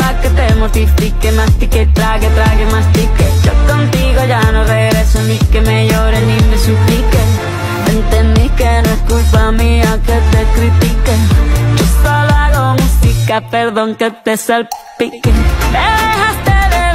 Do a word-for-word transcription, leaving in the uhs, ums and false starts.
pa' que te mortifique, mastique, trague, trague, mastique. Yo contigo ya no regreso, ni que me llore ni me suplique. Entendí que no es culpa mía que te critique. Yo solo hago música, perdón que te salpique. Me dejaste de